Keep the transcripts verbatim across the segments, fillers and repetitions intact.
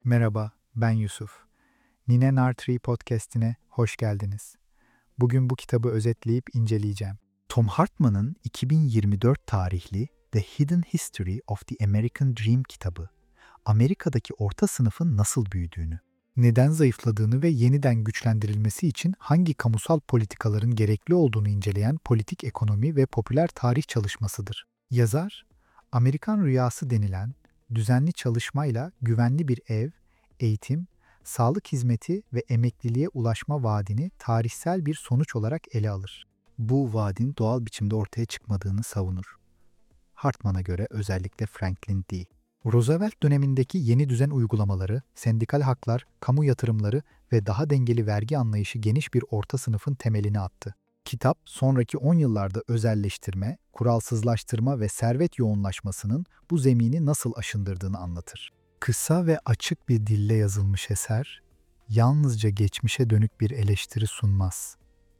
Merhaba, ben Yusuf. Nine Nartree podcast'ine hoş geldiniz. Bugün bu kitabı özetleyip inceleyeceğim. Tom Hartman'ın iki bin yirmi dört tarihli The Hidden History of the American Dream kitabı, Amerika'daki orta sınıfın nasıl büyüdüğünü, neden zayıfladığını ve yeniden güçlendirilmesi için hangi kamusal politikaların gerekli olduğunu inceleyen politik ekonomi ve popüler tarih çalışmasıdır. Yazar, Amerikan rüyası denilen düzenli çalışmayla güvenli bir ev, eğitim, sağlık hizmeti ve emekliliğe ulaşma vaadini tarihsel bir sonuç olarak ele alır. Bu vaadin doğal biçimde ortaya çıkmadığını savunur. Hartman'a göre özellikle Franklin D. Roosevelt dönemindeki yeni düzen uygulamaları, sendikal haklar, kamu yatırımları ve daha dengeli vergi anlayışı geniş bir orta sınıfın temelini attı. Kitap, sonraki on yıllarda özelleştirme, kuralsızlaştırma ve servet yoğunlaşmasının bu zemini nasıl aşındırdığını anlatır. Kısa ve açık bir dille yazılmış eser, yalnızca geçmişe dönük bir eleştiri sunmaz.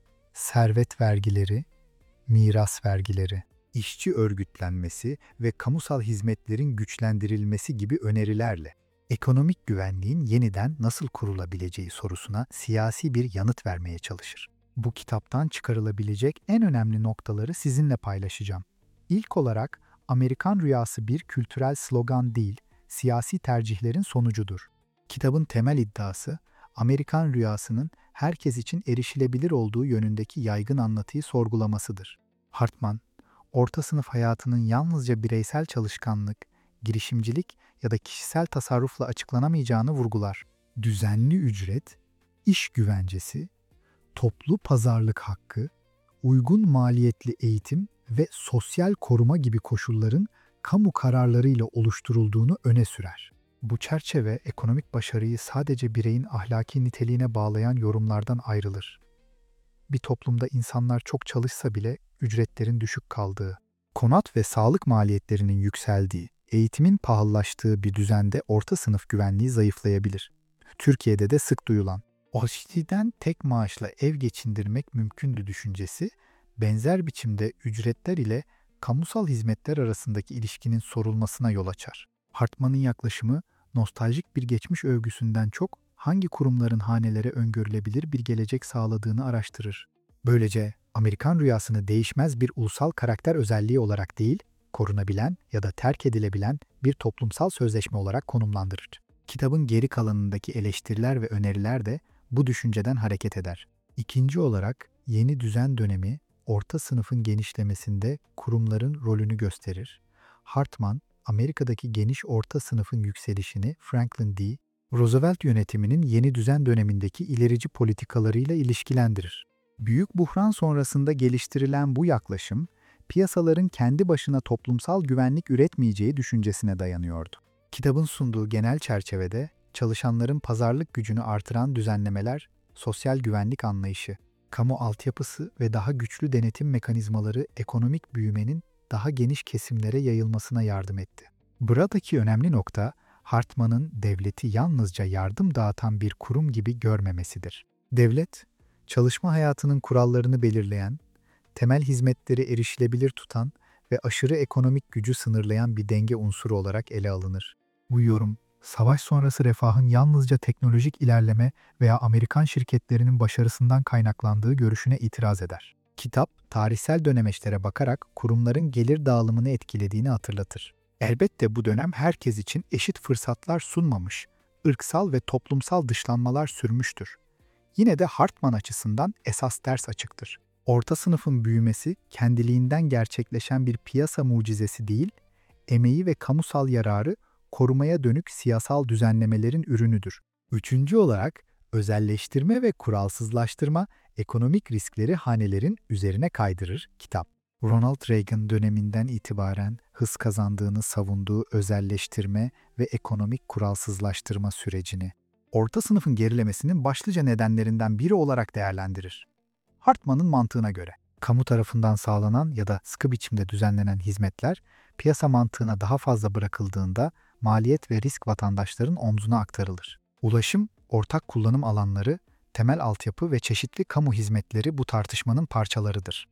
Servet vergileri, miras vergileri, işçi örgütlenmesi ve kamusal hizmetlerin güçlendirilmesi gibi önerilerle ekonomik güvenliğin yeniden nasıl kurulabileceği sorusuna siyasi bir yanıt vermeye çalışır. Bu kitaptan çıkarılabilecek en önemli noktaları sizinle paylaşacağım. İlk olarak Amerikan rüyası bir kültürel slogan değil, siyasi tercihlerin sonucudur. Kitabın temel iddiası, Amerikan rüyasının herkes için erişilebilir olduğu yönündeki yaygın anlatıyı sorgulamasıdır. Hartman, orta sınıf hayatının yalnızca bireysel çalışkanlık, girişimcilik ya da kişisel tasarrufla açıklanamayacağını vurgular. Düzenli ücret, iş güvencesi, toplu pazarlık hakkı, uygun maliyetli eğitim ve sosyal koruma gibi koşulların kamu kararlarıyla oluşturulduğunu öne sürer. Bu çerçeve ekonomik başarıyı sadece bireyin ahlaki niteliğine bağlayan yorumlardan ayrılır. Bir toplumda insanlar çok çalışsa bile ücretlerin düşük kaldığı, konut ve sağlık maliyetlerinin yükseldiği, eğitimin pahalılaştığı bir düzende orta sınıf güvenliği zayıflayabilir. Türkiye'de de sık duyulan, O E C D'den tek maaşla ev geçindirmek mümkündü düşüncesi, benzer biçimde ücretler ile kamusal hizmetler arasındaki ilişkinin sorulmasına yol açar. Hartman'ın yaklaşımı, nostaljik bir geçmiş övgüsünden çok, hangi kurumların hanelere öngörülebilir bir gelecek sağladığını araştırır. Böylece Amerikan rüyasını değişmez bir ulusal karakter özelliği olarak değil, korunabilen ya da terk edilebilen bir toplumsal sözleşme olarak konumlandırır. Kitabın geri kalanındaki eleştiriler ve öneriler de bu düşünceden hareket eder. İkinci olarak yeni düzen dönemi orta sınıfın genişlemesinde kurumların rolünü gösterir. Hartman, Amerika'daki geniş orta sınıfın yükselişini Franklin D. Roosevelt yönetiminin yeni düzen dönemindeki ilerici politikalarıyla ilişkilendirir. Büyük buhran sonrasında geliştirilen bu yaklaşım, piyasaların kendi başına toplumsal güvenlik üretmeyeceği düşüncesine dayanıyordu. Kitabın sunduğu genel çerçevede, çalışanların pazarlık gücünü artıran düzenlemeler, sosyal güvenlik anlayışı, kamu altyapısı ve daha güçlü denetim mekanizmaları ekonomik büyümenin daha geniş kesimlere yayılmasına yardım etti. Buradaki önemli nokta, Hartman'ın devleti yalnızca yardım dağıtan bir kurum gibi görmemesidir. Devlet, çalışma hayatının kurallarını belirleyen, temel hizmetleri erişilebilir tutan ve aşırı ekonomik gücü sınırlayan bir denge unsuru olarak ele alınır. Bu yorum, savaş sonrası refahın yalnızca teknolojik ilerleme veya Amerikan şirketlerinin başarısından kaynaklandığı görüşüne itiraz eder. Kitap, tarihsel dönemeçlere bakarak kurumların gelir dağılımını etkilediğini hatırlatır. Elbette bu dönem herkes için eşit fırsatlar sunmamış, ırksal ve toplumsal dışlanmalar sürmüştür. Yine de Hartman açısından esas ders açıktır. Orta sınıfın büyümesi kendiliğinden gerçekleşen bir piyasa mucizesi değil, emeği ve kamusal yararı korumaya dönük siyasal düzenlemelerin ürünüdür. Üçüncü olarak, özelleştirme ve kuralsızlaştırma ekonomik riskleri hanelerin üzerine kaydırır kitap. Ronald Reagan döneminden itibaren hız kazandığını savunduğu özelleştirme ve ekonomik kuralsızlaştırma sürecini, orta sınıfın gerilemesinin başlıca nedenlerinden biri olarak değerlendirir. Hartman'ın mantığına göre, kamu tarafından sağlanan ya da sıkı biçimde düzenlenen hizmetler, piyasa mantığına daha fazla bırakıldığında maliyet ve risk vatandaşların omzuna aktarılır. Ulaşım, ortak kullanım alanları, temel altyapı ve çeşitli kamu hizmetleri bu tartışmanın parçalarıdır.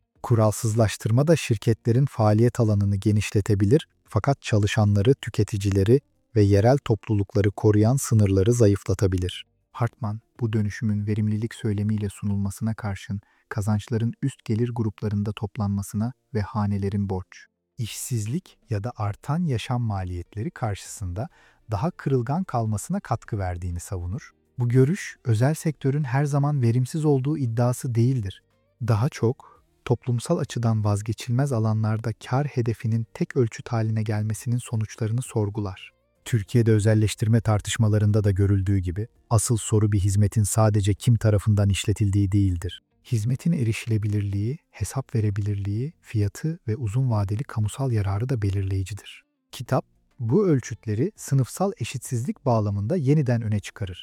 Kuralsızlaştırma da şirketlerin faaliyet alanını genişletebilir, fakat çalışanları, tüketicileri ve yerel toplulukları koruyan sınırları zayıflatabilir. Hartman, bu dönüşümün verimlilik söylemiyle sunulmasına karşın kazançların üst gelir gruplarında toplanmasına ve hanelerin borç, işsizlik ya da artan yaşam maliyetleri karşısında daha kırılgan kalmasına katkı verdiğini savunur. Bu görüş, özel sektörün her zaman verimsiz olduğu iddiası değildir. Daha çok, toplumsal açıdan vazgeçilmez alanlarda kar hedefinin tek ölçüt haline gelmesinin sonuçlarını sorgular. Türkiye'de özelleştirme tartışmalarında da görüldüğü gibi, asıl soru bir hizmetin sadece kim tarafından işletildiği değildir. Hizmetin erişilebilirliği, hesap verebilirliği, fiyatı ve uzun vadeli kamusal yararı da belirleyicidir. Kitap, bu ölçütleri sınıfsal eşitsizlik bağlamında yeniden öne çıkarır.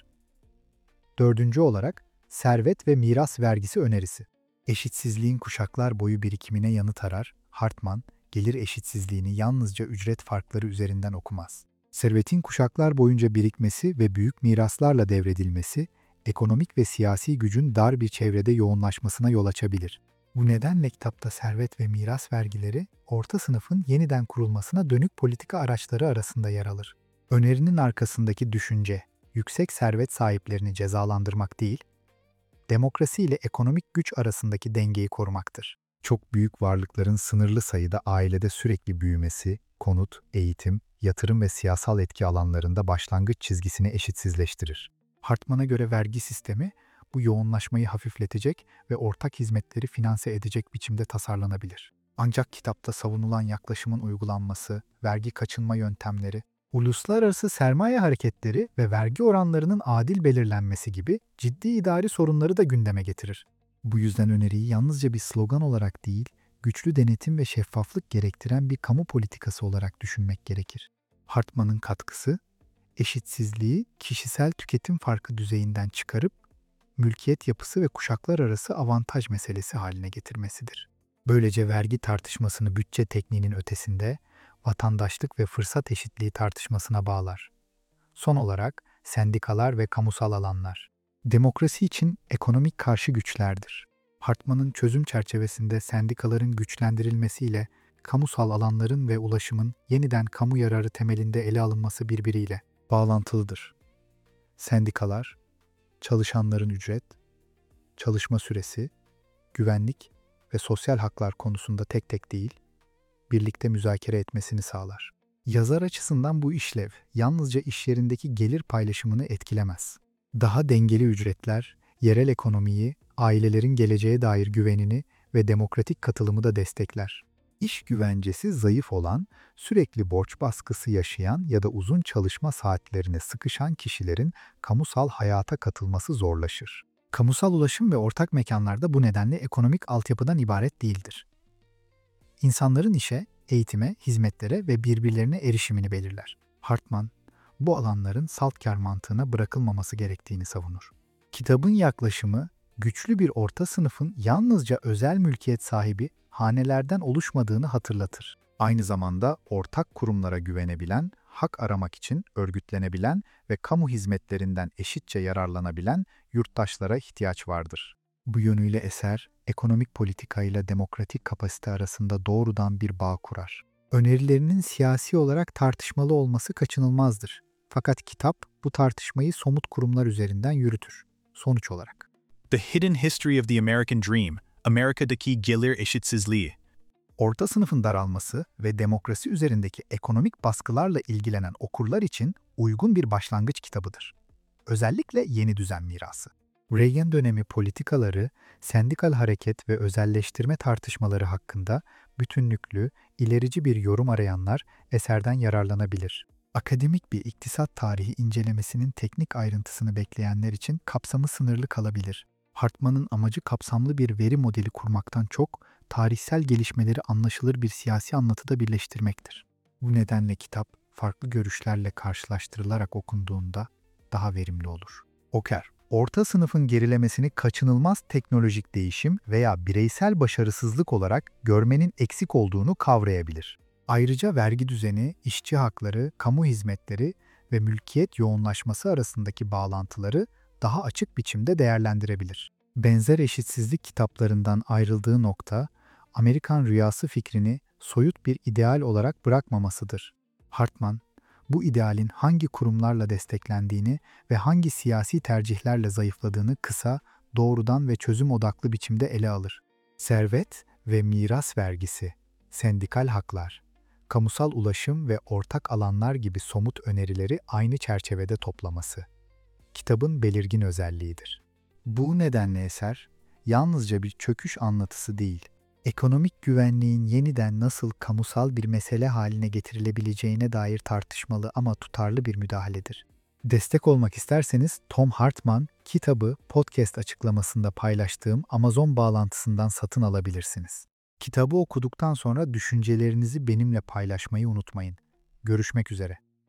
Dördüncü olarak, servet ve miras vergisi önerisi. Eşitsizliğin kuşaklar boyu birikimine yanıt arar, Hartman, gelir eşitsizliğini yalnızca ücret farkları üzerinden okumaz. Servetin kuşaklar boyunca birikmesi ve büyük miraslarla devredilmesi, ekonomik ve siyasi gücün dar bir çevrede yoğunlaşmasına yol açabilir. Bu nedenle kitapta servet ve miras vergileri, orta sınıfın yeniden kurulmasına dönük politika araçları arasında yer alır. Önerinin arkasındaki düşünce, yüksek servet sahiplerini cezalandırmak değil, demokrasi ile ekonomik güç arasındaki dengeyi korumaktır. Çok büyük varlıkların sınırlı sayıda ailede sürekli büyümesi, konut, eğitim, yatırım ve siyasal etki alanlarında başlangıç çizgisini eşitsizleştirir. Hartman'a göre vergi sistemi, bu yoğunlaşmayı hafifletecek ve ortak hizmetleri finanse edecek biçimde tasarlanabilir. Ancak kitapta savunulan yaklaşımın uygulanması, vergi kaçınma yöntemleri, uluslararası sermaye hareketleri ve vergi oranlarının adil belirlenmesi gibi ciddi idari sorunları da gündeme getirir. Bu yüzden öneriyi yalnızca bir slogan olarak değil, güçlü denetim ve şeffaflık gerektiren bir kamu politikası olarak düşünmek gerekir. Hartman'ın katkısı, eşitsizliği kişisel tüketim farkı düzeyinden çıkarıp, mülkiyet yapısı ve kuşaklar arası avantaj meselesi haline getirmesidir. Böylece vergi tartışmasını bütçe tekniğinin ötesinde, vatandaşlık ve fırsat eşitliği tartışmasına bağlar. Son olarak, sendikalar ve kamusal alanlar. Demokrasi için ekonomik karşı güçlerdir. Hartman'ın çözüm çerçevesinde sendikaların güçlendirilmesiyle kamusal alanların ve ulaşımın yeniden kamu yararı temelinde ele alınması birbiriyle bağlantılıdır. Sendikalar, çalışanların ücret, çalışma süresi, güvenlik ve sosyal haklar konusunda tek tek değil, birlikte müzakere etmesini sağlar. Yazar açısından bu işlev yalnızca iş yerindeki gelir paylaşımını etkilemez. Daha dengeli ücretler, yerel ekonomiyi, ailelerin geleceğe dair güvenini ve demokratik katılımı da destekler. İş güvencesi zayıf olan, sürekli borç baskısı yaşayan ya da uzun çalışma saatlerine sıkışan kişilerin kamusal hayata katılması zorlaşır. Kamusal ulaşım ve ortak mekanlarda bu nedenle ekonomik altyapıdan ibaret değildir. İnsanların işe, eğitime, hizmetlere ve birbirlerine erişimini belirler. Hartman, bu alanların salt kar mantığına bırakılmaması gerektiğini savunur. Kitabın yaklaşımı, güçlü bir orta sınıfın yalnızca özel mülkiyet sahibi hanelerden oluşmadığını hatırlatır. Aynı zamanda ortak kurumlara güvenebilen, hak aramak için örgütlenebilen ve kamu hizmetlerinden eşitçe yararlanabilen yurttaşlara ihtiyaç vardır. Bu yönüyle eser, ekonomik politika ile demokratik kapasite arasında doğrudan bir bağ kurar. Önerilerinin siyasi olarak tartışmalı olması kaçınılmazdır. Fakat kitap bu tartışmayı somut kurumlar üzerinden yürütür. Sonuç olarak. The Hidden History of the American Dream, Amerika'daki gelir eşitsizliği. Orta sınıfın daralması ve demokrasi üzerindeki ekonomik baskılarla ilgilenen okurlar için uygun bir başlangıç kitabıdır. Özellikle yeni düzen mirası. Reagan dönemi politikaları, sendikal hareket ve özelleştirme tartışmaları hakkında bütünlüklü, ilerici bir yorum arayanlar eserden yararlanabilir. Akademik bir iktisat tarihi incelemesinin teknik ayrıntısını bekleyenler için kapsamı sınırlı kalabilir. Hartman'ın amacı kapsamlı bir veri modeli kurmaktan çok, tarihsel gelişmeleri anlaşılır bir siyasi anlatıda birleştirmektir. Bu nedenle kitap, farklı görüşlerle karşılaştırılarak okunduğunda daha verimli olur. Oker, orta sınıfın gerilemesini kaçınılmaz teknolojik değişim veya bireysel başarısızlık olarak görmenin eksik olduğunu kavrayabilir. Ayrıca vergi düzeni, işçi hakları, kamu hizmetleri ve mülkiyet yoğunlaşması arasındaki bağlantıları daha açık biçimde değerlendirebilir. Benzer eşitsizlik kitaplarından ayrıldığı nokta, Amerikan rüyası fikrini soyut bir ideal olarak bırakmamasıdır. Hartman, Bu idealin hangi kurumlarla desteklendiğini ve hangi siyasi tercihlerle zayıfladığını kısa, doğrudan ve çözüm odaklı biçimde ele alır. Servet ve miras vergisi, sendikal haklar, kamusal ulaşım ve ortak alanlar gibi somut önerileri aynı çerçevede toplaması kitabın belirgin özelliğidir. Bu nedenle eser, yalnızca bir çöküş anlatısı değil, ekonomik güvenliğin yeniden nasıl kamusal bir mesele haline getirilebileceğine dair tartışmalı ama tutarlı bir müdahaledir. Destek olmak isterseniz Tom Hartman kitabı podcast açıklamasında paylaştığım Amazon bağlantısından satın alabilirsiniz. Kitabı okuduktan sonra düşüncelerinizi benimle paylaşmayı unutmayın. Görüşmek üzere.